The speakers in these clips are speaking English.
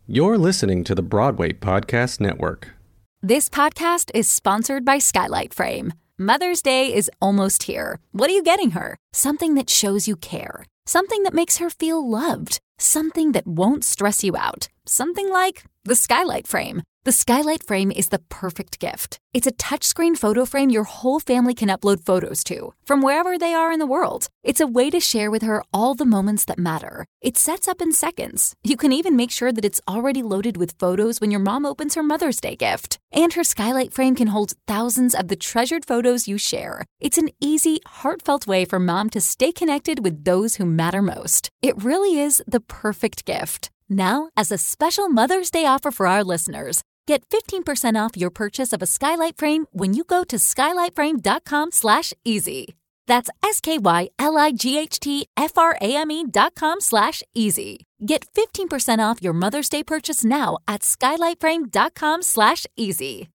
You're listening to the Broadway Podcast Network. This podcast is sponsored by Skylight Frame. Mother's Day is almost here. What are you getting her? Something that shows you care. Something that makes her feel loved. Something that won't stress you out. Something like the Skylight Frame. The Skylight Frame is the perfect gift. It's a touchscreen photo frame your whole family can upload photos to, from wherever they are in the world. It's a way to share with her all the moments that matter. It sets up in seconds. You can even make sure that it's already loaded with photos when your mom opens her Mother's Day gift. And her Skylight Frame can hold thousands of the treasured photos you share. It's an easy, heartfelt way for mom to stay connected with those who matter most. It really is the perfect gift. Now, as a special Mother's Day offer for our listeners, get 15% off your purchase of a Skylight Frame when you go to skylightframe.com/easy. That's SKYLIGHTFRAME.com/easy. Get 15% off your Mother's Day purchase now at skylightframe.com/easy.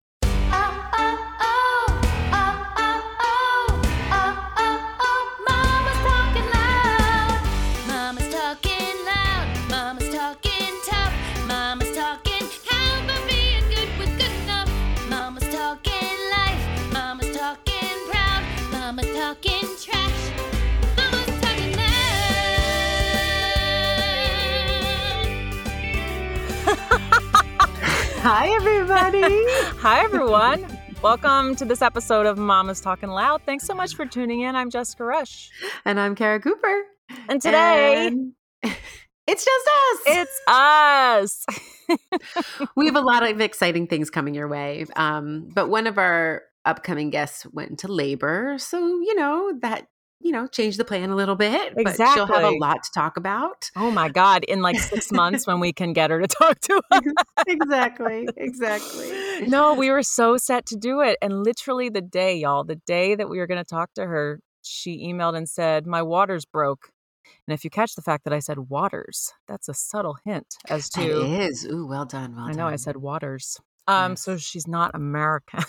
Hi, everybody. Hi, everyone. Welcome to this episode of Mama's Talking Loud. Thanks so much for tuning in. I'm Jessica Rush. And I'm Kara Cooper. And today, it's just us. It's us. We have a lot of exciting things coming your way. But one of our upcoming guests went into labor. So, that changed the plan a little bit. Exactly. But she'll have a lot to talk about. Oh, my God. In like 6 months when we can get her to talk to us. Exactly. No, we were so set to do it. And literally the day that we were going to talk to her, she emailed and said, my water's broke. And if you catch the fact that I said waters, that's a subtle hint as to... It is. Ooh, well done. I know, I said waters. Yes. So she's not American,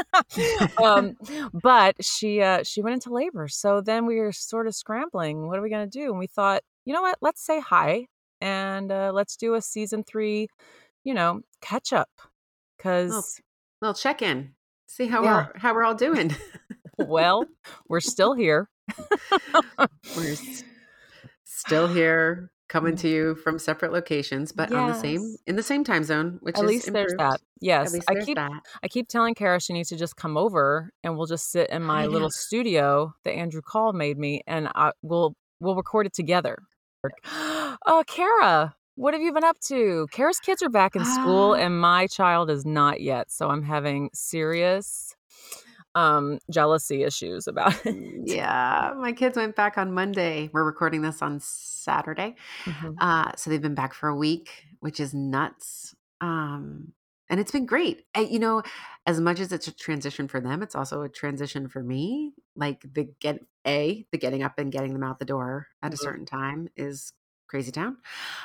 but she went into labor. So then we were sort of scrambling. What are we going to do? And we thought, you know what? Let's say hi and let's do a season 3, catch up. Because well, check in, see how we're all doing. Well, we're still here. We're still here. Coming to you from separate locations, but in the same time zone, which at is least improved. there's that. Yes, at least there's that. I keep telling Kara she needs to just come over, and we'll just sit in my little studio that Andrew Call made me, and we'll record it together. Kara, what have you been up to? Kara's kids are back in school, and my child is not yet, so I'm having serious jealousy issues about it. Yeah, my kids went back on Monday. We're recording this on Saturday. Mm-hmm. So they've been back for a week, which is nuts. And it's been great. As much as it's a transition for them, it's also a transition for me. Like the getting up and getting them out the door at a certain time is crazy town.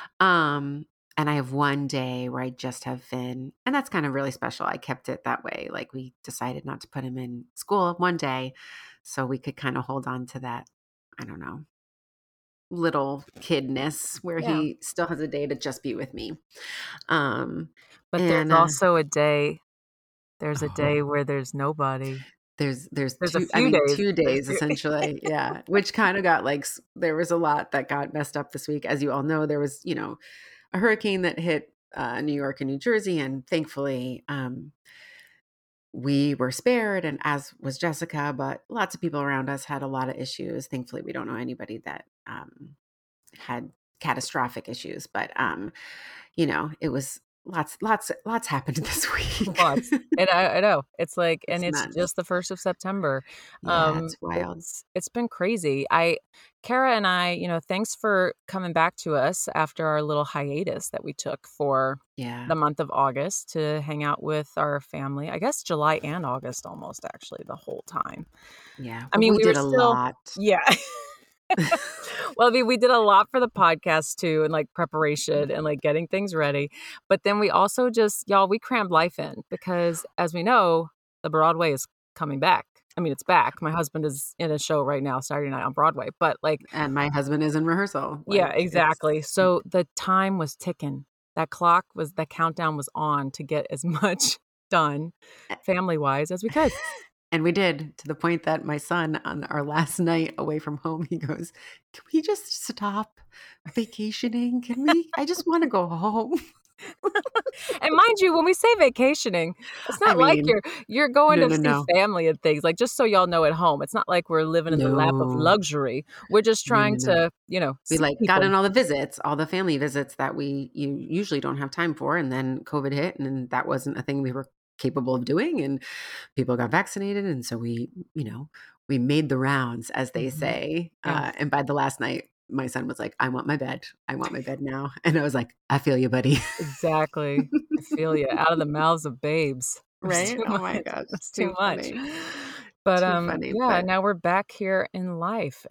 And I have one day where I just have Finn, and that's kind of really special. I kept it that way. Like we decided not to put him in school one day so we could kind of hold on to that, I don't know, little kidness where he still has a day to just be with me. But there's also a day where there's nobody. There's a few days. 2 days essentially. Yeah. Which kind of got there was a lot that got messed up this week. As you all know, there was, a hurricane that hit New York and New Jersey. And thankfully, we were spared, and as was Jessica, but lots of people around us had a lot of issues. Thankfully, we don't know anybody that had catastrophic issues, but it was lots happened this week. Lots. And I know it's like, and it's nuts. just the 1st of September. It's wild. It's been crazy. Kara and I, thanks for coming back to us after our little hiatus that we took for the month of August to hang out with our family. I guess July and August almost, actually, the whole time. Yeah. I mean, we did a lot. Yeah. Well, we did a lot for the podcast too, and like preparation and like getting things ready. But then we also we crammed life in because, as we know, the Broadway is coming back. I mean, it's back. My husband is in a show right now, Saturday night on Broadway, but and my husband is in rehearsal. Yeah, exactly. So the time was ticking. that countdown was on to get as much done family wise as we could. And we did, to the point that my son, on our last night away from home, he goes, "Can we just stop vacationing? Can we? I just want to go home." And mind you, when we say vacationing, it's I not like mean, you're going no, to no, see no. family and things. Like, just so y'all know at home, it's not like we're living in the lap of No, luxury. We're just no, trying no, no. to, We, see got in people. all the visits, all the family visits that you usually don't have time for, and then COVID hit, and then that wasn't a thing we were capable of doing, and people got vaccinated, and so we made the rounds, as they Mhm. say, Yes, and by the last night, my son was like, "I want my bed. I want my bed now." And I was like, "I feel you, buddy." exactly. I feel you. Out of the mouths of babes. It was Right? too Oh my much. gosh, It's too too much. funny. But Too funny, yeah, but now we're back here in life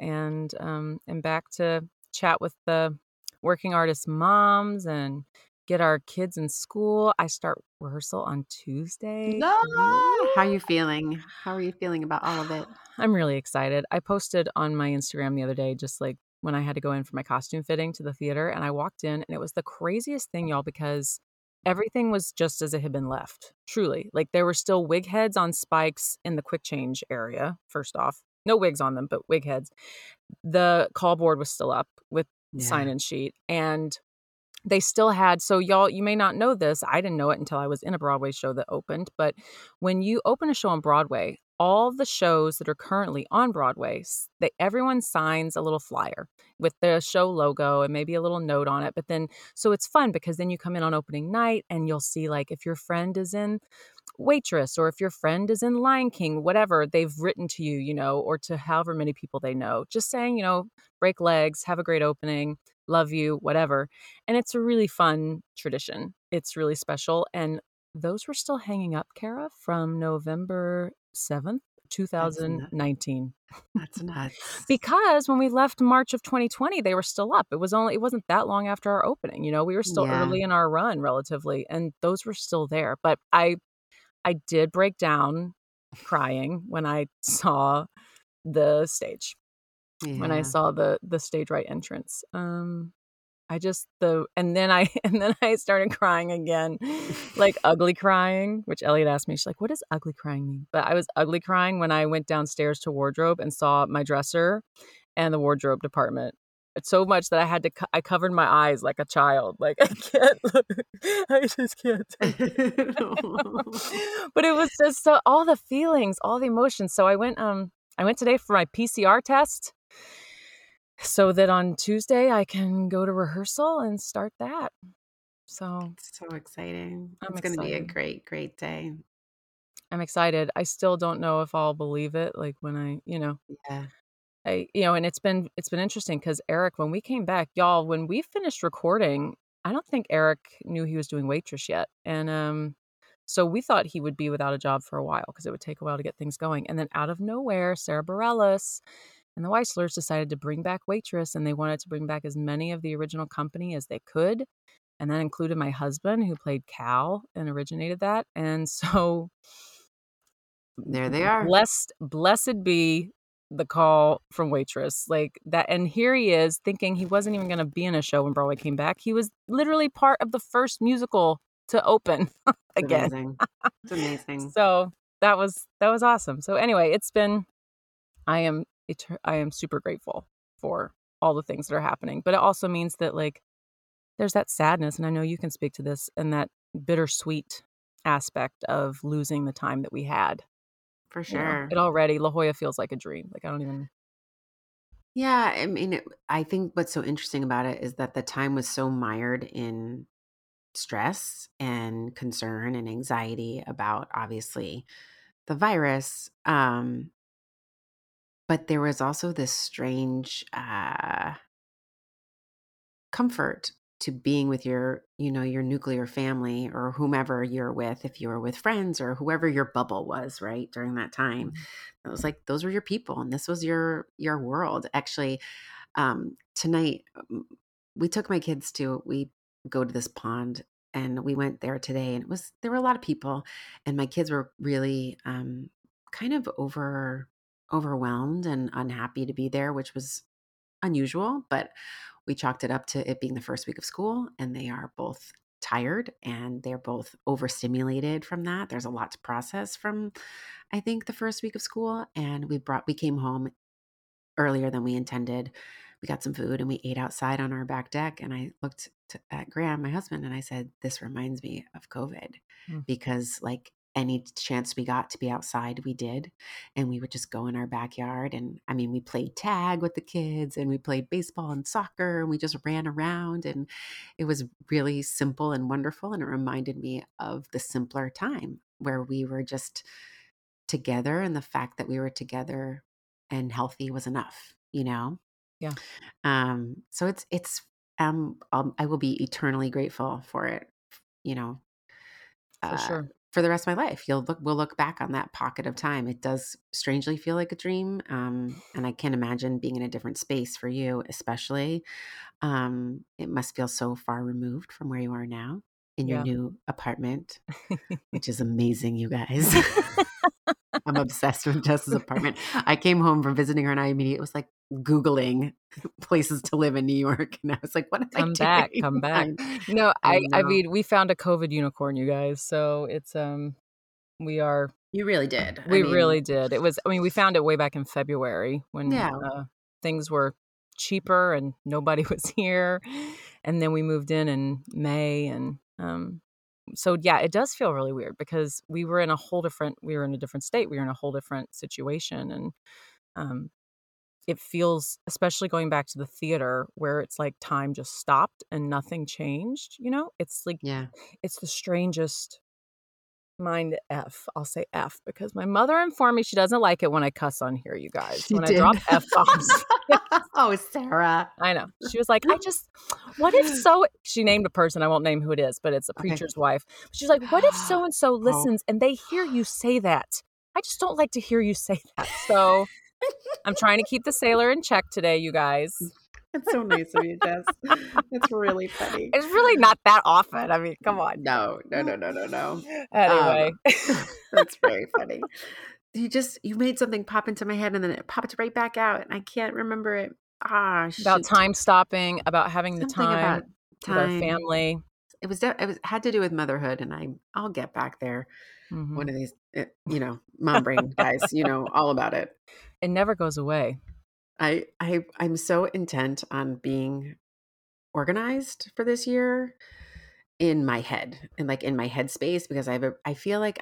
and back to chat with the working artist moms and get our kids in school. I start rehearsal on Tuesday. no! Woo! How are you feeling? How are you feeling about all of it? I'm really excited. I posted on my Instagram the other day, just like when I had to go in for my costume fitting to the theater, and I walked in, and it was the craziest thing, y'all, because everything was just as it had been left. Truly. Like, there were still wig heads on spikes in the quick change area, first off. No wigs on them, but wig heads. The call board was still up with sign Yeah. in sheet. And they still had, so y'all, you may not know this. I didn't know it until I was in a Broadway show that opened. But when you open a show on Broadway, all the shows that are currently on Broadway, everyone signs a little flyer with the show logo and maybe a little note on it. But then, so it's fun because then you come in on opening night and you'll see, like, if your friend is in Waitress or if your friend is in Lion King, whatever they've written to you, or to however many people they know, just saying, break legs, have a great opening, love you, whatever. And it's a really fun tradition. It's really special. And those were still hanging up, Kara, from November 7th, That's nuts. 2019. That's nuts. Because when we left March of 2020, they were still up. It wasn't that long after our opening. We were still Yeah. early in our run relatively, and those were still there. But I did break down crying when I saw the stage, when I Yeah. saw the stage right entrance. I just and then I and then I started crying again, like ugly crying, which Elliot asked me. She's like, "What does ugly crying mean?" But I was ugly crying when I went downstairs to wardrobe and saw my dresser and the wardrobe department. It's so much that I covered my eyes like a child. Like, I can't look. I just can't take it. But it was just so, all the feelings, all the emotions. So I went today for my PCR test so that on Tuesday I can go to rehearsal and start that. So It's so exciting. I'm It's gonna be a excited. great, great day. I'm excited. I still don't know if I'll believe it. Like, when Yeah. and it's been interesting because Eric, when we came back, y'all, when we finished recording, I don't think Eric knew he was doing Waitress yet. And so we thought he would be without a job for a while because it would take a while to get things going. And then out of nowhere, Sarah Bareilles and the Weislers decided to bring back Waitress, and they wanted to bring back as many of the original company as they could. And that included my husband, who played Cal and originated that. And so There they are. blessed be the call from Waitress, like that. And here he is thinking he wasn't even going to be in a show when Broadway came back. He was literally part of the first musical to open It's again. amazing. It's amazing. So that was awesome. So anyway, I am super grateful for all the things that are happening, but it also means that, like, there's that sadness, and I know you can speak to this, and that bittersweet aspect of losing the time that we had. For sure. It already, La Jolla feels like a dream. Like, I don't even. Yeah, I mean, I think what's so interesting about it is that the time was so mired in stress and concern and anxiety about, obviously, the virus. But there was also this strange comfort to being with your nuclear family, or whomever you're with, if you were with friends or whoever your bubble was, right, during that time. It was like those were your people, and this was your world. Actually, tonight, we took my kids to we go to this pond, and we went there today, and there were a lot of people, and my kids were really kind of overwhelmed and unhappy to be there, which was unusual, but we chalked it up to it being the first week of school, and they are both tired and they're both overstimulated from that. There's a lot to process from, I think, the first week of school. And we came home earlier than we intended. We got some food and we ate outside on our back deck. And I looked at Graham, my husband, and I said, this reminds me of COVID because like any chance we got to be outside, we did. And we would just go in our backyard. And I mean, we played tag with the kids and we played baseball and soccer and we just ran around. And it was really simple and wonderful. And it reminded me of the simpler time where we were just together, and the fact that we were together and healthy was enough, you know? Yeah. So it's I will be eternally grateful for it, you know, For sure. for the rest of my life. We'll look back on that pocket of time. It does strangely feel like a dream. And I can't imagine being in a different space for you, especially. It must feel so far removed from where you are now in your Yeah. new apartment, which is amazing, you guys. I'm obsessed with Jess's apartment. I came home from visiting her and I immediately was like Googling places to live in New York. And I was like, what am I doing? Come back. No, I I know. mean, we found a COVID unicorn, you guys. So it's, we are, You really did. we really did. It was, I mean, we found it way back in February when Yeah. things were cheaper and nobody was here. And then we moved in May. And so, yeah, it does feel really weird because we were in a different state. We were in a whole different situation. And it feels, especially going back to the theater where it's like time just stopped and nothing changed, you know? It's like, Yeah. it's the strangest mind F. I'll say F because my mother informed me she doesn't like it when I cuss on here, you guys. She when did. I drop F-bombs. Oh, Sarah. I know. She was like, what if so, she named a person, I won't name who it is, but it's a preacher's wife. She's like, what if so-and-so listens and they hear you say that? I just don't like to hear you say that. So I'm trying to keep the sailor in check today, you guys. It's so nice of you, Jess. It's really funny. It's really not that often. I mean, come on. No. Anyway. That's very funny. You made something pop into my head and then it popped right back out and I can't remember it. About Shoot. time stopping, about having the Something time about with our time. family. It had to do with motherhood, and I'll get back there. Mhm. One of these, mom brain guys, all about it. It never goes away. I'm so intent on being organized for this year in my head and like in my headspace because I feel like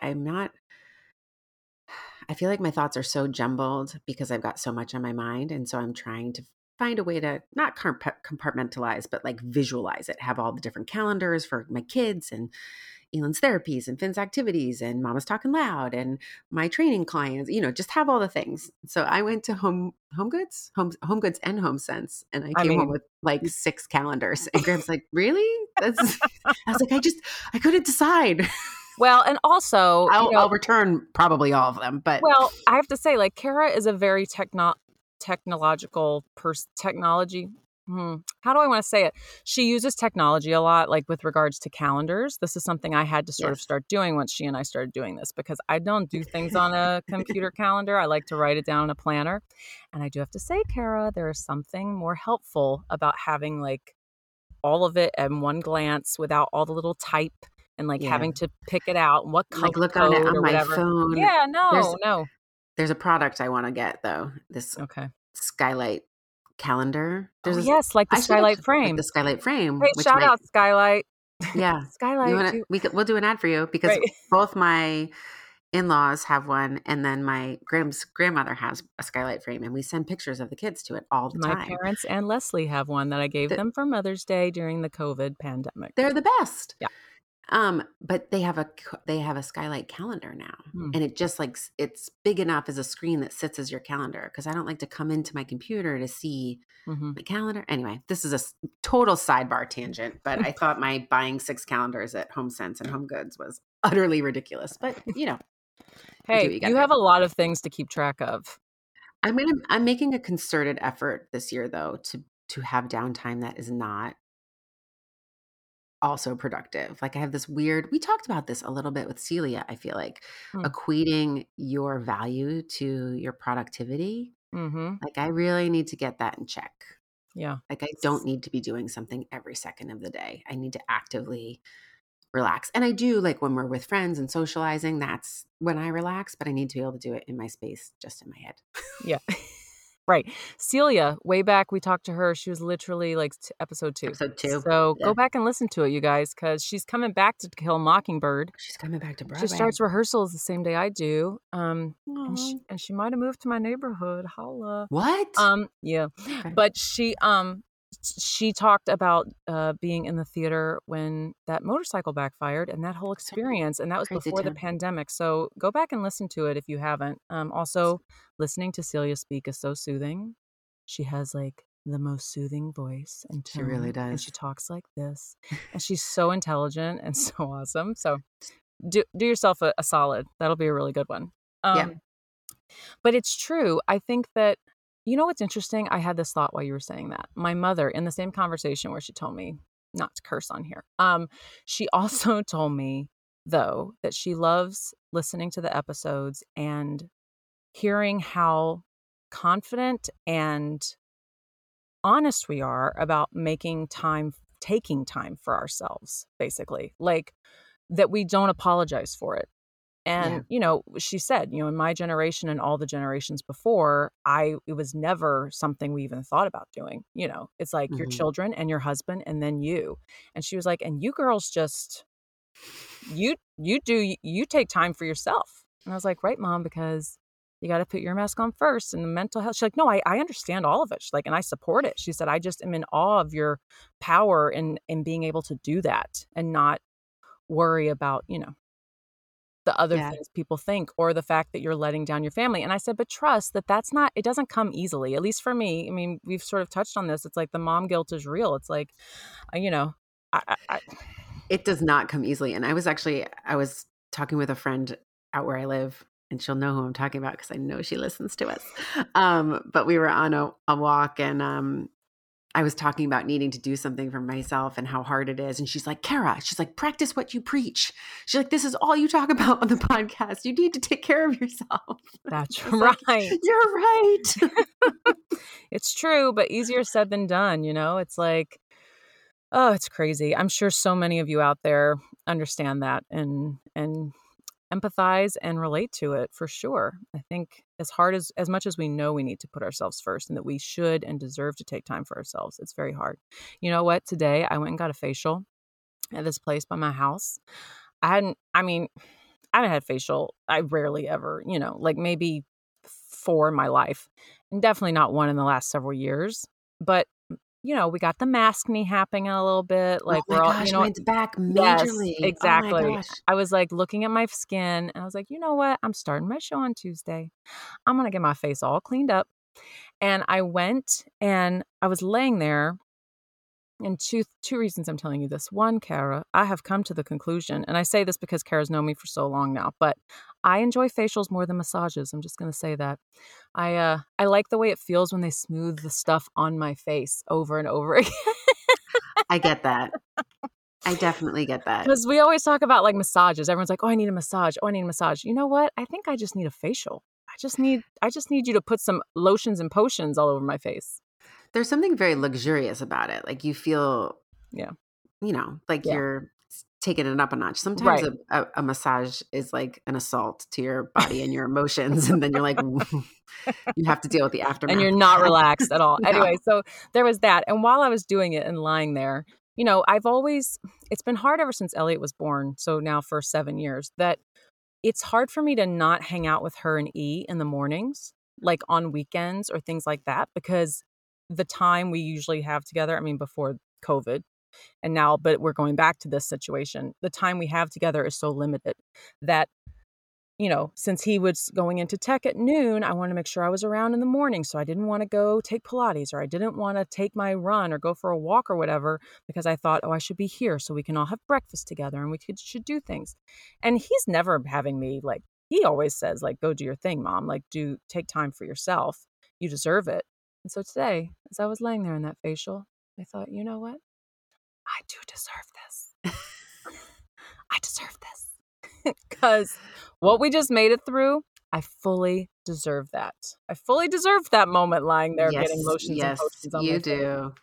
my thoughts are so jumbled because I've got so much on my mind. And so I'm trying to find a way to not compartmentalize, but like visualize it, have all the different calendars for my kids and Elon's therapies and Finn's activities and Mama's Talking Loud and my training clients, just have all the things. So I went to Home Goods and HomeSense, and I came home with like 6 calendars. And Graham's like, really? I was like, I couldn't decide. Well, and also, I'll return probably all of them, but well, I have to say, like, Kara is a very technological technology. How do I want to say it? She uses technology a lot, like with regards to calendars. This is something I had to sort of start doing once she and I started doing this because I don't do things on a computer calendar. I like to write it down in a planner. And I do have to say, Kara, there is something more helpful about having like all of it at one glance without all the little type and like having to pick it out and what color like look on it on my phone. Yeah, no. There's a product I want to get though. This Skylight calendar. Yes, like the Skylight frame. Like the Skylight frame. Hey, shout out Skylight. Yeah. Skylight. We'll do an ad for you because both my in-laws have one and then my Graham's grandmother has a Skylight frame and we send pictures of the kids to it all the time. My parents and Leslie have one that I gave them for Mother's Day during the COVID pandemic. They're the best. Yeah. But they have a Skylight calendar now, and it just like it's big enough as a screen that sits as your calendar. Because I don't like to come into my computer to see my calendar. Anyway, this is a total sidebar tangent, but I thought my buying 6 calendars at HomeSense and Home Goods was utterly ridiculous. But hey, you have a lot of things to keep track of. I'm making a concerted effort this year though to have downtime that is not also productive. Like I have this we talked about this a little bit with Celia, I feel like equating your value to your productivity. Like I really need to get that in check. Yeah. Like I don't need to be doing something every second of the day. I need to actively relax. And I do, like, when we're with friends and socializing, that's when I relax, but I need to be able to do it in my space, just in my head. Yeah. Right. Celia, way back, we talked to her. She was literally like episode 2. Episode 2. So Yeah. go back and listen to it, you guys, because she's coming back to Kill a Mockingbird. She's coming back to She Broadway. starts rehearsals the same day I do. And Aw. she might have moved to my neighborhood. Holla. What? Yeah. Okay. But she talked about being in the theater when that motorcycle backfired and that whole experience, and that was Crazy before the time. pandemic. So go back and listen to it if you haven't. Also, listening to Celia speak is so soothing. She has like the most soothing voice and She tone, really and does. she talks like this, and she's so intelligent and so awesome. So do yourself a solid. That'll be a really good one. Yeah. But it's true. I think that, you know what's interesting? I had this thought while you were saying that. My mother, in the same conversation where she told me not to curse on here, she also told me, though, that she loves listening to the episodes and hearing how confident and honest we are about taking time for ourselves, basically. Like, that we don't apologize for it. And, she said, in my generation and all the generations before, it was never something we even thought about doing. It's like your children and your husband and then you. And she was like, and you girls just, you take time for yourself. And I was like, right, Mom, because you got to put your mask on first and the mental health. She's like, no, I understand all of it. She's like, and I support it. She said, I just am in awe of your power in being able to do that and not worry about, the other things people think or the fact that you're letting down your family. And I said, but trust that it doesn't come easily, at least for me. I mean, we've sort of touched on this. It's like the mom guilt is real. It's like, it does not come easily. And I was talking with a friend out where I live, and she'll know who I'm talking about because I know she listens to us. But we were on a walk, and I was talking about needing to do something for myself and how hard it is. And she's like, Kara, she's like, practice what you preach. She's like, this is all you talk about on the podcast. You need to take care of yourself. That's right. Like, you're right. It's true, but easier said than done. It's like, oh, it's crazy. I'm sure so many of you out there understand that and empathize and relate to it for sure. I think as much as we know we need to put ourselves first and that we should and deserve to take time for ourselves, it's very hard. You know what? Today I went and got a facial at this place by my house. I haven't had facial. I rarely ever, like maybe 4 in my life and definitely not 1 in the last several years. But we got the maskne happening a little bit. Like oh my we're all, gosh, mine's back majorly. Yes, exactly. Oh my gosh. I was like looking at my skin and I was like, you know what? I'm starting my show on Tuesday. I'm going to get my face all cleaned up. And I went and I was laying there. And two reasons I'm telling you this. One, Kara, I have come to the conclusion, and I say this because Kara's known me for so long now, but I enjoy facials more than massages. I'm just going to say that. I like the way it feels when they smooth the stuff on my face over and over again. I get that. I definitely get that. Because we always talk about like massages. Everyone's like, oh, I need a massage. Oh, I need a massage. You know what? I think I just need a facial. I just need you to put some lotions and potions all over my face. There's something very luxurious about it. Like you feel, you're taking it up a notch. Sometimes a massage is like an assault to your body and your emotions. And then you're like, you have to deal with the aftermath. And you're not relaxed at all. No. Anyway, so there was that. And while I was doing it and lying there, it's been hard ever since Elliot was born. So now for 7 years that it's hard for me to not hang out with her and E in the mornings, like on weekends or things like that, because the time we usually have together, before COVID and now, but we're going back to this situation. The time we have together is so limited that, since he was going into tech at noon, I wanted to make sure I was around in the morning. So I didn't want to go take Pilates or I didn't want to take my run or go for a walk or whatever, because I thought, I should be here so we can all have breakfast together and should do things. And he's never having me like, he always says like, go do your thing, Mom, like take time for yourself. You deserve it. And so today, as I was laying there in that facial, I thought, you know what? I do deserve this. I deserve this. Because what we just made it through, I fully deserve that. I fully deserve that moment lying there getting lotions and potions on my face.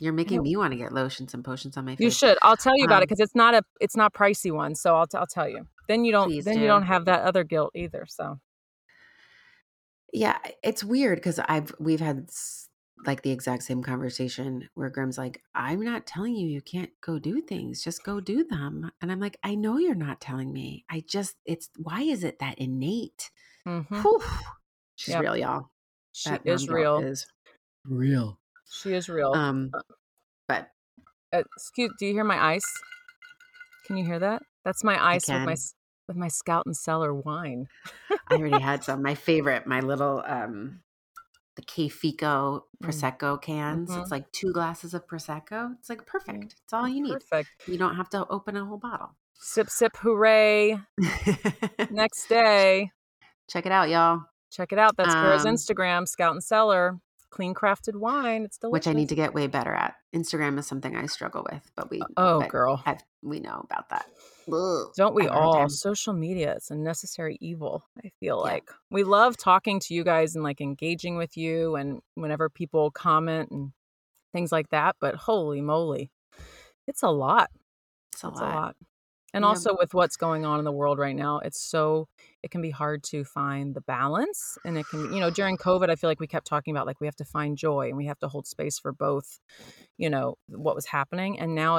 You're making me want to get lotions and potions on my face. You should. I'll tell you about it Um, because it's not pricey one. So I'll tell you. Then you please don't do. have that other guilt either. So Yeah, it's weird because we've had like the exact same conversation where Grim's like, I'm not telling you can't go do things, just go do them. And I'm like, I know you're not telling me. It's why is it that innate? mm-hmm. Whew. She's Yep. real, y'all. She That is mom guilt real. is real. She is real. But Excuse, do you hear my ice? Can you hear that? That's my I ice can. with my Scout and Cellar wine. I already had some. My favorite, my little the K Fico Prosecco cans. Mm-hmm. It's like 2 glasses of Prosecco. It's like perfect. It's all you need. Perfect. You don't have to open a whole bottle. Sip, sip, hooray. Next day. Check it out, y'all. Check it out. That's Kara's Instagram, Scout and Cellar. Clean crafted wine. It's delicious. Which I need to get way better at. Instagram is something I struggle with, but girl. we know about that. Don't we all? Social media, it's a necessary evil, I feel like. We love talking to you guys and like engaging with you and whenever people comment and things like that. But holy moly, it's a lot. It's a lot. And also with what's going on in the world right now, it can be hard to find the balance. And it can, during COVID, I feel like we kept talking about like we have to find joy and we have to hold space for both, what was happening. And now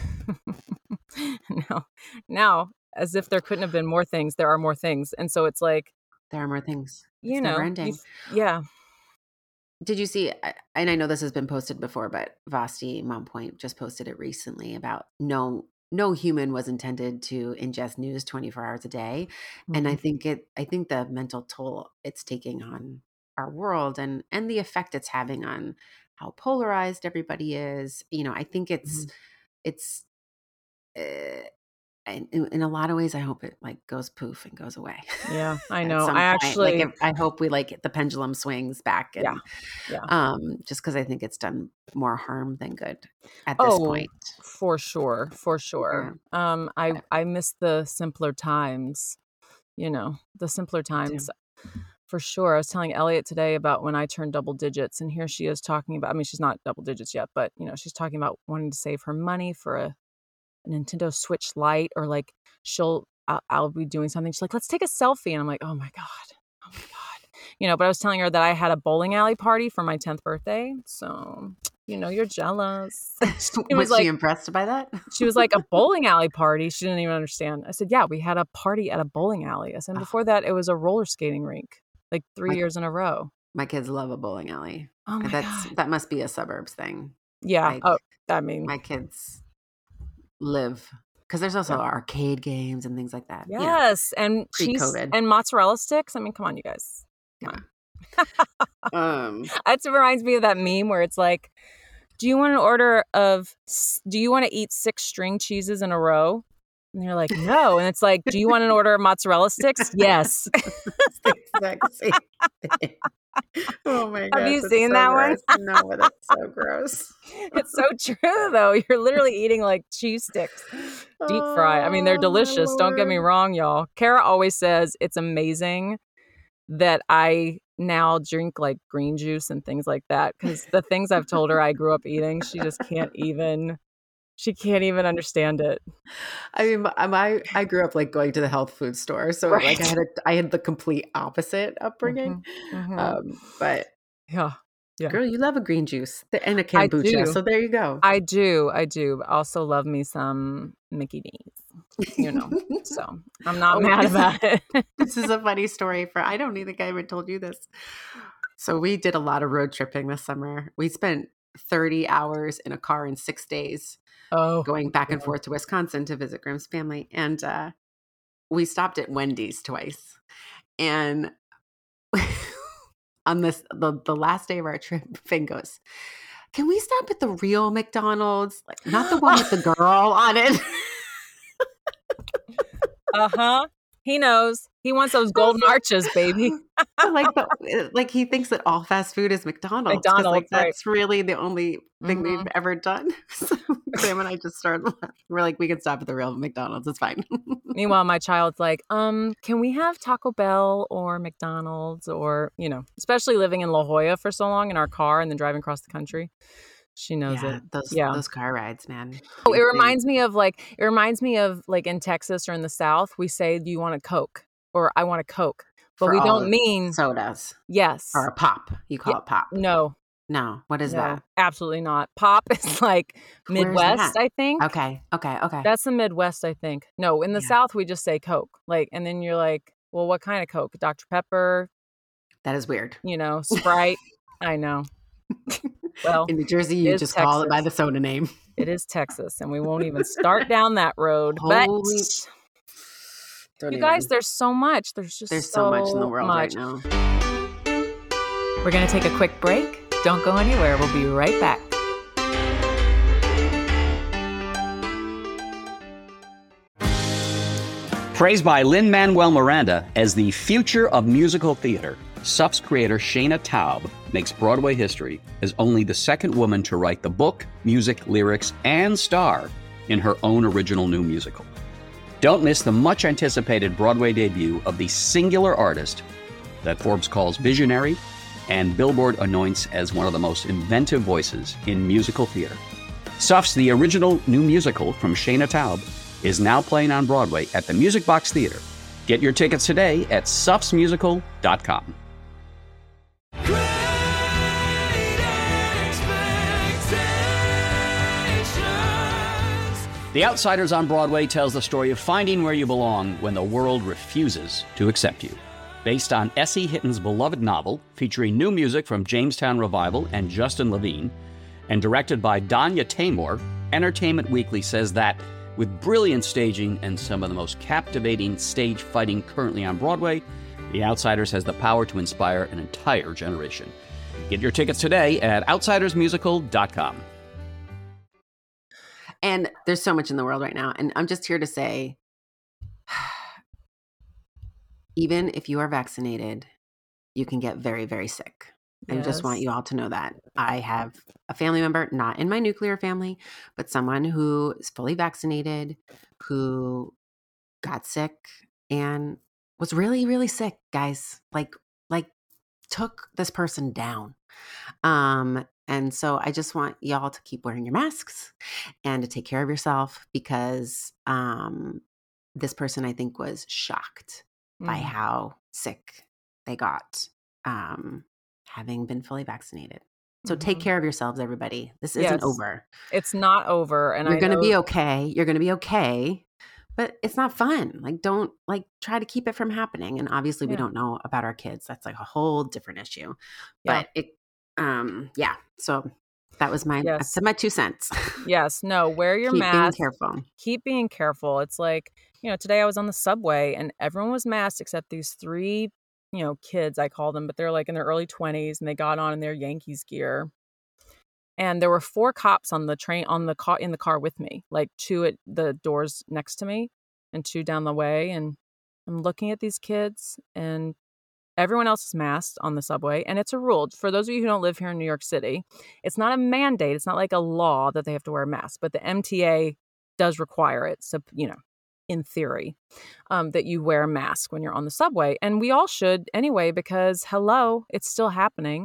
now as if there couldn't have been more things, there are more things. And so it's like, there are more things. It's never ending. Yeah. Did you see, and I know this has been posted before, but Vasti Mom Point just posted it recently about no human was intended to ingest news 24 hours a day. Mm-hmm. And I think the mental toll it's taking on our world and the effect it's having on how polarized everybody is. I think it's in a lot of ways, I hope it like goes poof and goes away. Yeah, I know. I hope we the pendulum swings back. And, just because I think it's done more harm than good at this point. For sure. Yeah. I miss the simpler times, the simpler times. For sure. I was telling Elliot today about when I turned double digits, and here she is talking about, she's not double digits yet, but she's talking about wanting to save her money for a Nintendo Switch Lite, or like I'll be doing something. She's like, let's take a selfie. And I'm like, oh my God. But I was telling her that I had a bowling alley party for my 10th birthday. So, you're jealous. Was she impressed by that? She was like, a bowling alley party? She didn't even understand. I said, yeah, we had a party at a bowling alley. I said, before that, it was a roller skating rink, like 3 years in a row. My kids love a bowling alley. Oh my God. That must be a suburbs thing. Yeah. My kids live because there's also arcade games and things like that. Yes, and cheese and mozzarella sticks. Come on, you guys. Come on. That reminds me of that meme where it's like, do you want to eat 6 string cheeses in a row? And you're like, no. And it's like, do you want an order of mozzarella sticks? Yes. Exact same thing. Oh my God. Have you seen that one? No, but it's so gross. It's so true, though. You're literally eating like cheese sticks, deep fried. They're delicious. Don't get me wrong, y'all. Kara always says it's amazing that I now drink like green juice and things like that, because the things I've told her I grew up eating, she just can't even understand it. I grew up like going to the health food store, so like I had the complete opposite upbringing. But yeah, girl, you love a green juice and a kombucha, so there you go. I do. I also love me some Mickey D's, so I'm not mad about it. This is a funny story I don't even think I ever told you this. So we did a lot of road tripping this summer. We spent 30 hours in a car in 6 days. Going back and forth to Wisconsin to visit Grim's family. And we stopped at Wendy's twice. And on the last day of our trip, Finn goes, can we stop at the real McDonald's? Like, not the one with the girl on it. Uh-huh. He knows. He wants those golden arches, baby. like he thinks that all fast food is McDonald's. That's really the only thing we've ever done. So Sam and I just started laughing. We're like, we can stop at the real McDonald's. It's fine. Meanwhile, my child's like, can we have Taco Bell or McDonald's, or, especially living in La Jolla for so long in our car and then driving across the country. She knows Yeah, it. those Yeah. those car rides, man. Oh, it reminds me of like in Texas or in the South, we say, "Do you want a Coke?" or "I want a Coke," but For we all don't the mean sodas or yes. a pop. You Yeah, call it pop. no, No, what is no, that? absolutely not. Pop is like Where's Midwest, that? I think. Okay. That's the Midwest, I think. No, in the Yeah, South, we just say Coke. Like, and then you're like, "Well, what kind of Coke? Dr. Pepper, that is weird. Sprite?" I know. Well, In New Jersey, it you is just call it by Texas. the soda name. It is Texas, and we won't even start down that road. But Holy, don't you guys, even. there's so much. There's There's just so much in the so world right much. now. We're going to take a quick break. Don't go anywhere. We'll be right back. Praised by Lin-Manuel Miranda as the future of musical theater, Suff's creator Shayna Taub makes Broadway history as only the second woman to write the book, music, lyrics, and star in her own original new musical. Don't miss the much-anticipated Broadway debut of the singular artist that Forbes calls visionary and Billboard anoints as one of the most inventive voices in musical theater. Suff's The Original New Musical from Shayna Taub is now playing on Broadway at the Music Box Theater. Get your tickets today at suffsmusical.com. The Outsiders on Broadway tells the story of finding where you belong when the world refuses to accept you. Based on S.E. Hitton's beloved novel, featuring new music from Jamestown Revival and Justin Levine, and directed by Danya Taymor, Entertainment Weekly says that, with brilliant staging and some of the most captivating stage fighting currently on Broadway, The Outsiders has the power to inspire an entire generation. Get your tickets today at outsidersmusical.com. And there's so much in the world right now. And I'm just here to say, even if you are vaccinated, you can get very, very sick. I just want Yes. you all to know that. I have a family member, not in my nuclear family, but someone who is fully vaccinated, who got sick and was really, really sick, guys. Like took this person down. And so I just want y'all to keep wearing your masks and to take care of yourself because this person I think was shocked by Mm. how sick they got having been fully vaccinated. So take Mhm. care of yourselves, everybody. This isn't Yes. over. It's not over. And You're I going to know be okay. You're going to be okay. But it's not fun. Like, don't try to keep it from happening. And obviously we Yeah. don't know about our kids. That's like a whole different issue. Yeah. But yeah. So that was I Yes. said my 2 cents. Yes. No, wear your Keep being mask. careful. Keep being careful. It's like, today I was on the subway and everyone was masked except these 3, kids, I call them, but they're like in their early 20s and they got on in their Yankees gear. And there were 4 cops on the train in the car with me, like 2 at the doors next to me and 2 down the way. And I'm looking at these kids and everyone else is masked on the subway. And it's a rule. For those of you who don't live here in New York City, it's not a mandate. It's not like a law that they have to wear a mask, but the MTA does require it. So, in theory, that you wear a mask when you're on the subway. And we all should anyway, because hello, it's still happening.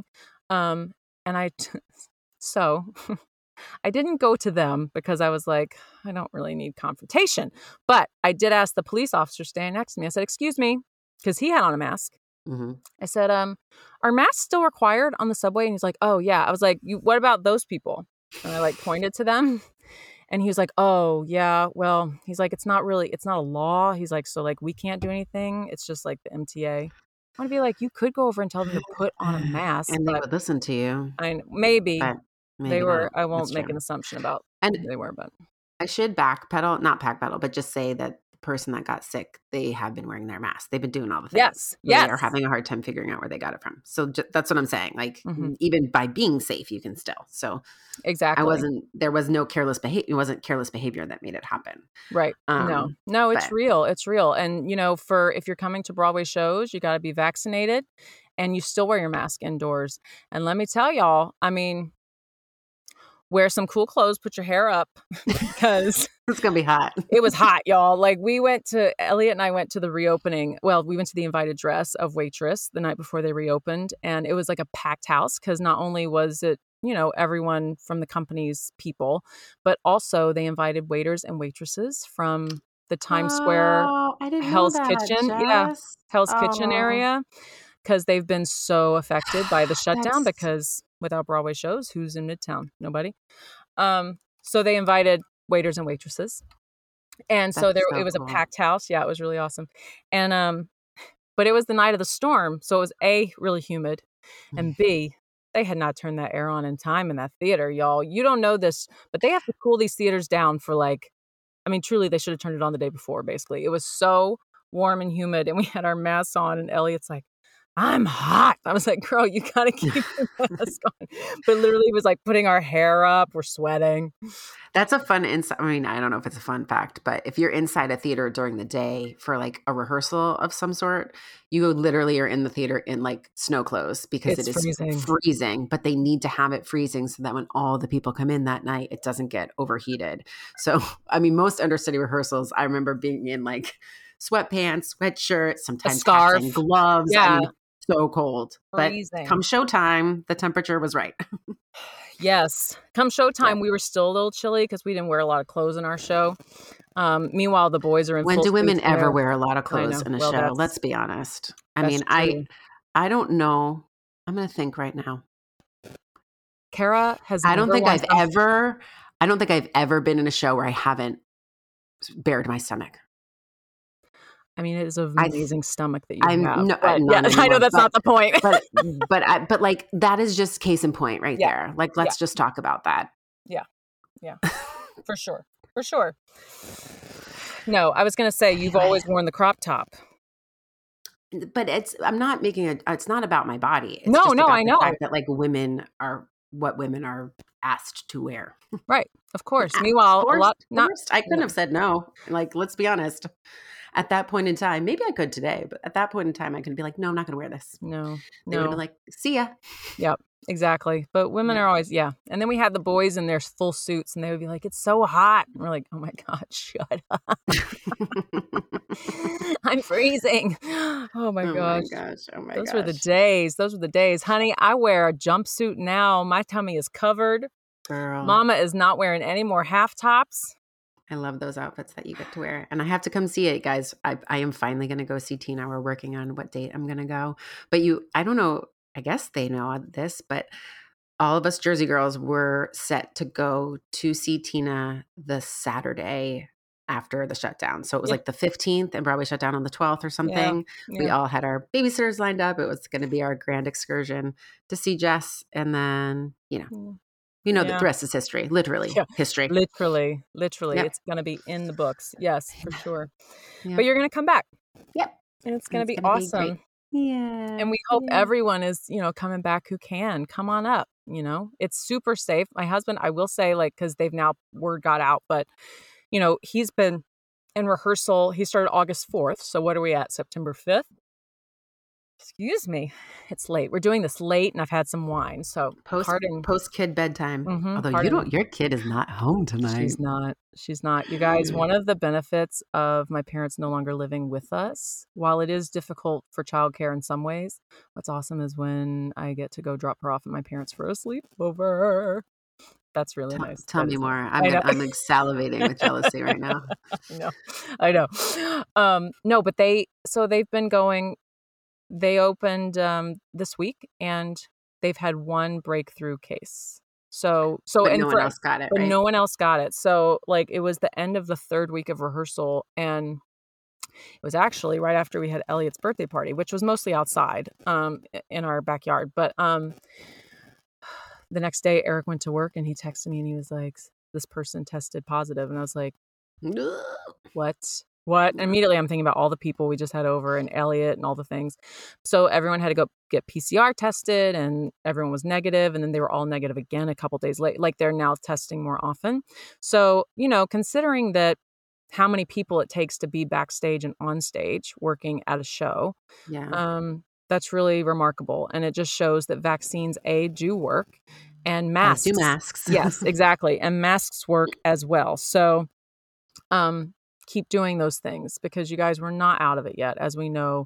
So I didn't go to them because I was like, I don't really need confrontation. But I did ask the police officer standing next to me. I said, "Excuse me," because he had on a mask. Hmm. I said, "Are masks still required on the subway?" And he's like, "Oh, yeah." I was like, what about those people?" And I pointed to them. And he was like, "Oh, yeah, well," he's like, it's not a law. He's like, "So we can't do anything. It's just like the MTA. I want to be like, you could go over and tell them to put on a mask, And they but would listen to you. maybe But they maybe were, not. I won't That's make true. an assumption about And who they were, but I should not backpedal, but just say that the person that got sick, they have been wearing their mask. They've been doing all the things. yes, They are yes. having a hard time figuring out where they got it from. So that's what I'm saying. Mhm. Even by being safe, you can still. So Exactly. there was no careless behavior. It wasn't careless behavior that made it happen. Right. No, it's but- real. It's real. And, if you're coming to Broadway shows, you got to be vaccinated and you still wear your mask indoors. And let me tell y'all, wear some cool clothes, put your hair up because It's going to be hot. it was hot, y'all. Elliot and I went to the reopening. Well, we went to the invited dress of Waitress the night before they reopened. And it was like a packed house because not only was it everyone from the company's people, but also they invited waiters and waitresses from the Times Square Oh, I didn't know Hell's that, Kitchen. Yeah, Jess. Hell's Kitchen Oh, area, because they've been so affected by the shutdown, that's because without Broadway shows, who's in Midtown? Nobody. So they invited waiters and waitresses. And so it so was a cool. packed house. Yeah, it was really awesome. And but it was the night of the storm, so it was A, really humid, and B, they had not turned that air on in time in that theater, y'all. You don't know this, but they have to cool these theaters down for truly, they should have turned it on the day before, basically. It was so warm and humid, and we had our masks on, and Elliot's like, I'm hot. I was like, girl, you gotta keep your mask on. But literally, it was like putting our hair up. We're sweating. That's a fun insight. I mean, I don't know if it's a fun fact, but if you're inside a theater during the day for like a rehearsal of some sort, you literally are in the theater in like snow clothes because It's it is freezing, but they need to have it freezing so that when all the people come in that night, it doesn't get overheated. So, I mean, most understudy rehearsals, I remember being in like sweatpants, sweatshirt, sometimes scarf. hats and gloves. Yeah. I mean, so cold. Freezing. But come showtime, the temperature was right. Yes. Come showtime, Yeah. we were still a little chilly because we didn't wear a lot of clothes in our show. Meanwhile, the boys are in When full do women suits ever there. wear a lot of I clothes know. in a Well, show? Let's be honest. I that's mean, true. I don't know. I'm going to think right now. Kara has I don't never think worn I've ever been in a show where I haven't bared my stomach. I mean, it is an amazing stomach that you I'm have. no, But not yeah, I know anymore, that's not the point. but like that is just case in point right Yeah. there. Like, let's just talk about that. Yeah. For sure. For sure. No, I was going to say, you've always worn the crop top. But I'm not making it's not about my body. It's No, just about I the know. fact that like women are what women are asked to wear. Right. Of course. Of Meanwhile, course, a lot, of course. I couldn't have said no. Like, let's be honest. At that point in time, maybe I could today, but at that point in time, I could be like, no, I'm not going to wear this. No. They would have been like, see ya. Yep, exactly. But women are always, And then we had the boys in their full suits, and they would be like, it's so hot. And we're like, oh my God, shut up. I'm freezing. Oh my gosh. Oh my gosh. Those were the days. Those were the days. Honey, I wear a jumpsuit now. My tummy is covered. Girl. Mama is not wearing any more half tops. I love those outfits that you get to wear. And I have to come see it, guys. I am finally going to go see Tina. We're working on what date I'm going to go. But I don't know, I guess they know this, but all of us Jersey girls were set to go to see Tina the Saturday after the shutdown. So it was like the 15th and Broadway shut down on the 12th or something. Yeah. We all had our babysitters lined up. It was going to be our grand excursion to see Jess. And then, the rest is history, literally history. Literally. Yep. It's going to be in the books. Yes, for sure. But you're going to come back. Yep. And it's going to be awesome. Yeah. And we hope everyone is, coming back who can. Come on up, It's super safe. My husband, I will say, because they've now, word got out, but, he's been in rehearsal. He started August 4th. So what are we at? September 5th? Excuse me. It's late. We're doing this late, and I've had some wine. So post kid bedtime. Mm-hmm, although your kid is not home tonight. She's not. You guys, one of the benefits of my parents no longer living with us, while it is difficult for childcare in some ways, what's awesome is when I get to go drop her off at my parents for a sleepover. That's really nice. Tell me more. I'm like salivating with jealousy right now. I know. No, but they've been going. They opened this week, and they've had one breakthrough case. So but no one else got it. But right? no one else got it. So it was the end of the third week of rehearsal, and it was actually right after we had Elliot's birthday party, which was mostly outside in our backyard. But the next day, Eric went to work, and he texted me, and he was like, "This person tested positive," and I was like, "What?" And immediately I'm thinking about all the people we just had over and Elliot and all the things. So everyone had to go get PCR tested, and everyone was negative, and then they were all negative again a couple days later. They're now testing more often. So, considering that how many people it takes to be backstage and on stage working at a show, that's really remarkable. And it just shows that vaccines, do work, and masks. Do masks. Yes, exactly. And masks work as well. So, keep doing those things, because you guys were not out of it yet, as we know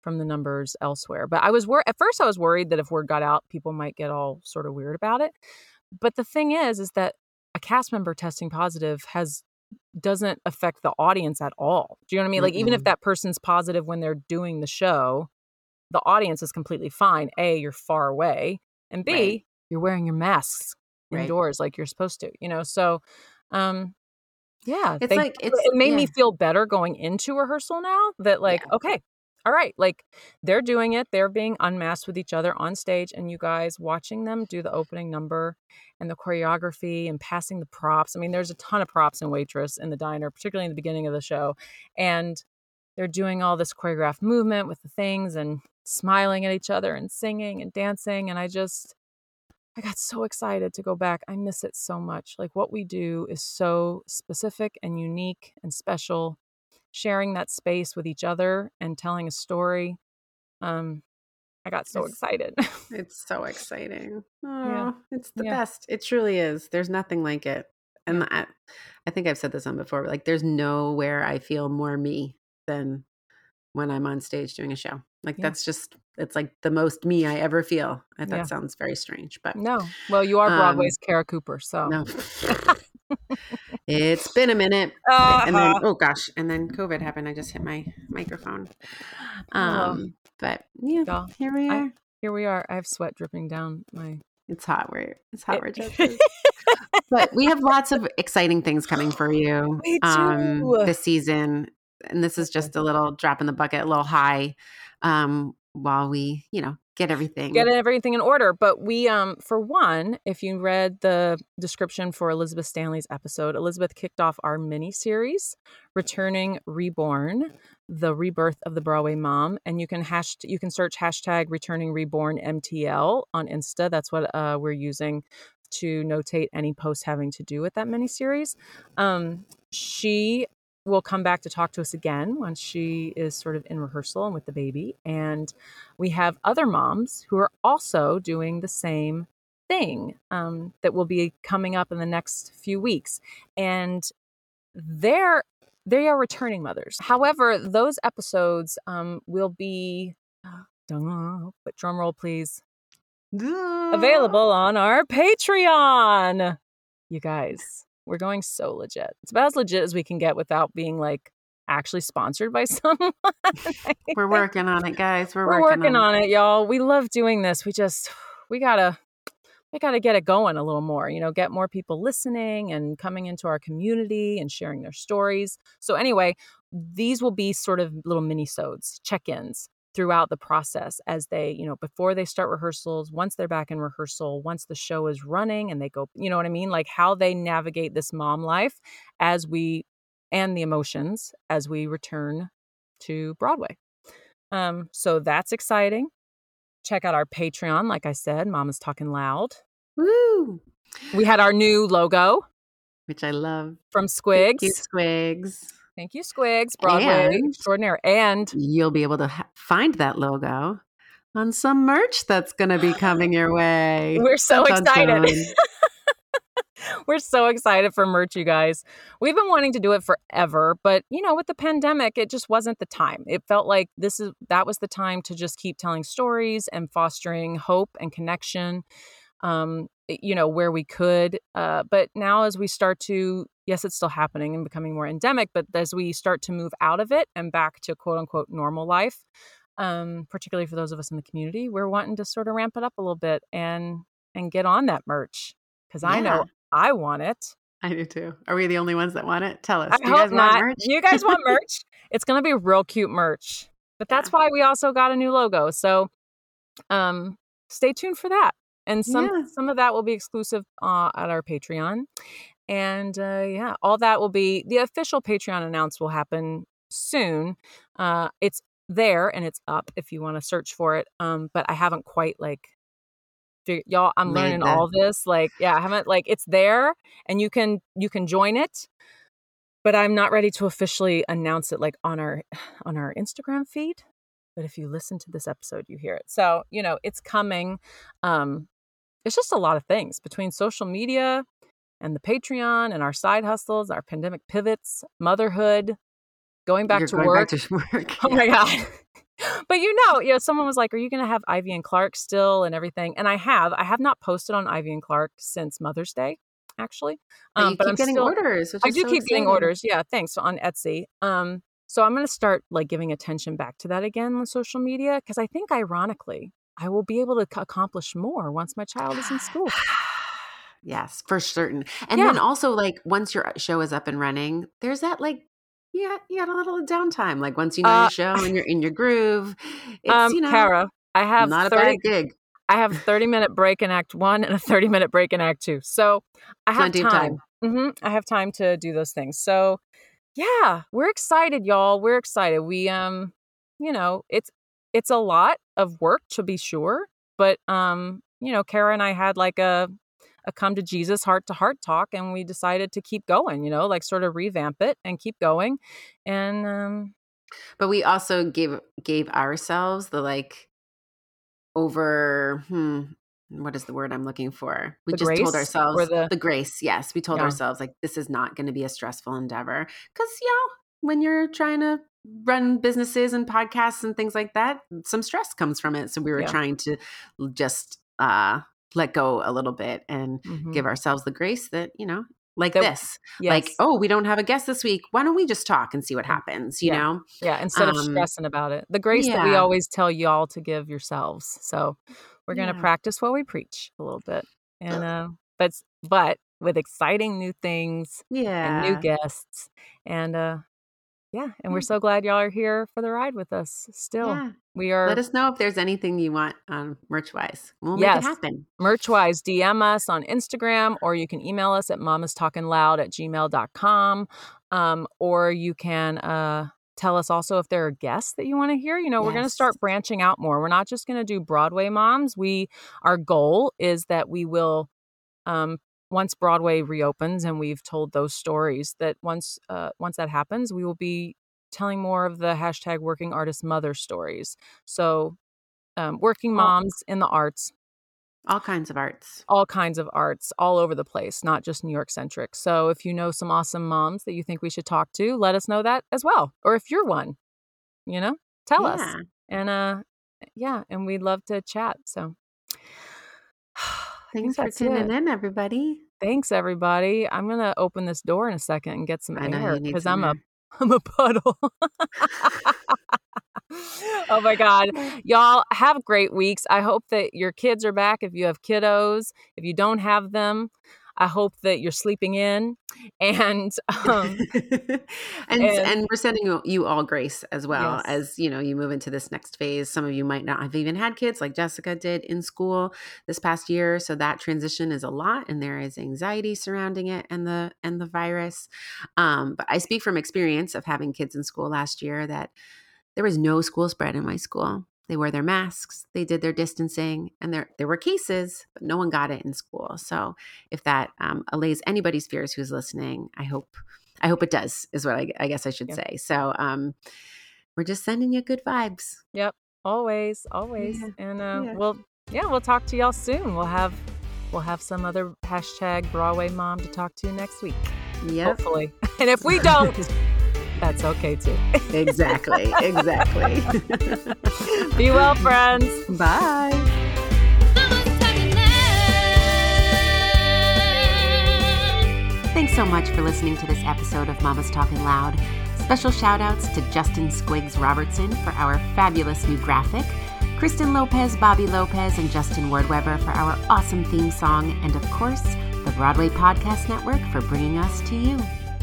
from the numbers elsewhere. But I was at first I was worried that if word got out, people might get all sort of weird about it. But the thing is that a cast member testing positive doesn't affect the audience at all. Do you know what I mean? Like, even if that person's positive when they're doing the show, the audience is completely fine. A, you're far away, and B, Right. you're wearing your masks Right. indoors like you're supposed to, So, yeah, It's like, it made me feel better going into rehearsal now that, like, okay, all right, like, they're doing it. They're being unmasked with each other on stage, and you guys watching them do the opening number and the choreography and passing the props. I mean, there's a ton of props in Waitress in the diner, particularly in the beginning of the show. And they're doing all this choreographed movement with the things and smiling at each other and singing and dancing. And I got so excited to go back. I miss it so much. Like, what we do is so specific and unique and special. Sharing that space with each other and telling a story. I got so excited. It's so exciting. Yeah. Oh, it's the best. It truly is. There's nothing like it. And I think I've said this on before, but like, there's nowhere I feel more me than when I'm on stage doing a show. Like, that's just, it's like the most me I ever feel. That sounds very strange, but no. Well, you are Broadway's Kara Cooper, so no. It's been a minute. And then, oh gosh, and then COVID happened. I just hit my microphone. But yeah, here we are. Here we are. I have sweat dripping down my. It's hot. It's hot where Jess is. But we have lots of exciting things coming for you We do. this season. And this is just a little drop in the bucket, a little high, while we, get everything in order. But we, for one, if you read the description for Elizabeth Stanley's episode, Elizabeth kicked off our mini series, Returning Reborn, the rebirth of the Broadway mom. And you can search hashtag Returning Reborn MTL on Insta. That's what we're using to notate any posts having to do with that mini series. She will come back to talk to us again once she is sort of in rehearsal and with the baby. And we have other moms who are also doing the same thing that will be coming up in the next few weeks. And they are returning mothers. However, those episodes will be, but drum roll please, available on our Patreon. You guys, we're going so legit. It's about as legit as we can get without being like actually sponsored by someone. We're working on it, guys. We're working on it, y'all. We love doing this. We gotta get it going a little more, get more people listening and coming into our community and sharing their stories. So anyway, these will be sort of little mini-sodes, check-ins throughout the process as they, before they start rehearsals, once they're back in rehearsal, once the show is running and they go, you know what I mean? Like how they navigate this mom life and the emotions as we return to Broadway. So that's exciting. Check out our Patreon. Like I said, Mama's Talking Loud. Woo! We had our new logo, which I love, from Squigs. Thank you, Squigs. Thank you, Squigs. Broadway extraordinaire. And you'll be able to find that logo on some merch that's going to be coming your way. We're so excited. We're so excited for merch, you guys. We've been wanting to do it forever, but with the pandemic, it just wasn't the time. It felt like that was the time to just keep telling stories and fostering hope and connection, where we could. But now as we start to, yes, it's still happening and becoming more endemic, but as we start to move out of it and back to quote unquote normal life, particularly for those of us in the community, we're wanting to sort of ramp it up a little bit and get on that merch. Because I know I want it. I do too. Are we the only ones that want it? Tell us. I hope not. You guys want merch? It's going to be real cute merch. But that's why we also got a new logo. So stay tuned for that. And some of that will be exclusive at our Patreon. And all that will be, the official Patreon announce will happen soon. It's there and it's up if you want to search for it. But I haven't quite y'all, I'm learning all this. I haven't it's there and you can join it, but I'm not ready to officially announce it on our Instagram feed. But if you listen to this episode, you hear it. So, it's coming. It's just a lot of things between social media and the Patreon and our side hustles, our pandemic pivots, motherhood, going back to work. Back to work. Oh my God. But someone was like, "Are you going to have Ivy and Clark still and everything?" And I have not posted on Ivy and Clark since Mother's Day, actually. But you keep getting orders, which I is do so keep getting exciting. orders. Yeah, thanks. So on Etsy. So I'm going to start like giving attention back to that again on social media, because I think ironically, I will be able to accomplish more once my child is in school. Yes, for certain. And Yeah. then also, like, once your show is up and running, there's that, like, you got a little downtime. Like, once you know your show and you're in your groove, it's, Kara, I have not a bad gig. I have 30-minute break in Act 1 and a 30-minute break in Act 2. So I have Plenty of time. I have time to do those things. So yeah, we're excited, y'all. We're excited. We it's a lot of work, to be sure, but Kara and I had like a come to Jesus heart-to-heart talk, and we decided to keep going, like sort of revamp it and keep going. And but we also gave ourselves the, like, what is the word I'm looking for? We just told ourselves the grace. Yes, we told ourselves, like, this is not going to be a stressful endeavor, because when you're trying to run businesses and podcasts and things like that, some stress comes from it. So we were trying to just let go a little bit and give ourselves the grace that, this, like, oh, we don't have a guest this week. Why don't we just talk and see what happens, you know? Yeah, instead of stressing about it. The grace that we always tell y'all to give yourselves. So we're going to practice what we preach a little bit. And but with exciting new things and new guests. And and we're so glad y'all are here for the ride with us still. Yeah. We are. Let us know if there's anything you want merch-wise. We'll make it happen. Merch-wise, DM us on Instagram, or you can email us at mamastalkinloud@gmail.com. Or you can tell us also if there are guests that you want to hear. We're going to start branching out more. We're not just going to do Broadway moms. Our goal is that we will, once Broadway reopens and we've told those stories, that once that happens, we will be telling more of the hashtag working artist mother stories. So working moms in the arts. All kinds of arts. All kinds of arts all over the place, not just New York centric. So if you know some awesome moms that you think we should talk to, let us know that as well. Or if you're one, tell us. And and we'd love to chat. So thanks for tuning in, everybody. Thanks, everybody. I'm going to open this door in a second and get some air, because I'm a puddle. Oh my God. Y'all have great weeks. I hope that your kids are back if you have kiddos. If you don't have them, I hope that you're sleeping in. And and we're sending you all grace as well, as you move into this next phase. Some of you might not have even had kids, like Jessica did in school this past year, so that transition is a lot, and there is anxiety surrounding it and the virus. But I speak from experience of having kids in school last year, that there was no school spread in my school. They wore their masks, they did their distancing, and there were cases, but no one got it in school. So if that allays anybody's fears who's listening, I hope it does, is what I guess I should say. So we're just sending you good vibes. Yep, always. Yeah. And we'll talk to y'all soon. We'll have some other hashtag Broadway mom to talk to next week. Yeah, hopefully. And if we don't, that's okay too. Exactly. Be well, friends. Bye. Thanks so much for listening to this episode of Mama's Talkin' Loud. Special shout outs to Justin Squiggs Robertson for our fabulous new graphic, Kristen Lopez, Bobby Lopez, and Justin Wardweber for our awesome theme song, and of course, the Broadway Podcast Network for bringing us to you.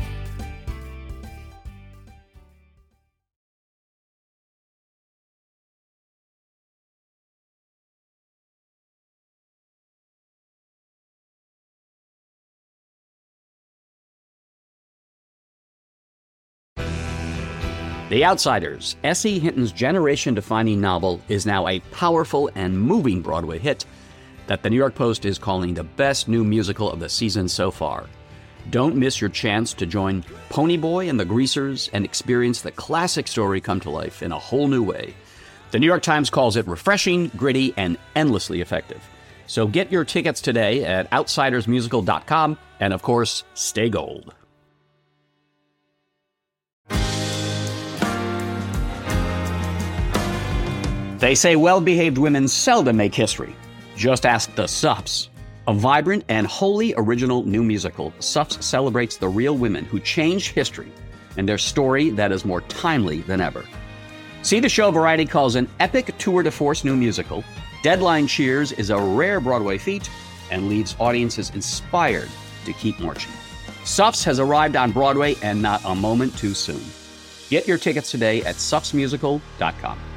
The Outsiders, S.E. Hinton's generation-defining novel, is now a powerful and moving Broadway hit that the New York Post is calling the best new musical of the season so far. Don't miss your chance to join Ponyboy and the Greasers and experience the classic story come to life in a whole new way. The New York Times calls it refreshing, gritty, and endlessly effective. So get your tickets today at outsidersmusical.com, and of course, stay gold. They say well-behaved women seldom make history. Just ask the Suffs. A vibrant and wholly original new musical, Suffs celebrates the real women who changed history and their story that is more timely than ever. See the show Variety calls an epic tour de force new musical. Deadline cheers is a rare Broadway feat and leaves audiences inspired to keep marching. Suffs has arrived on Broadway and not a moment too soon. Get your tickets today at suffsmusical.com.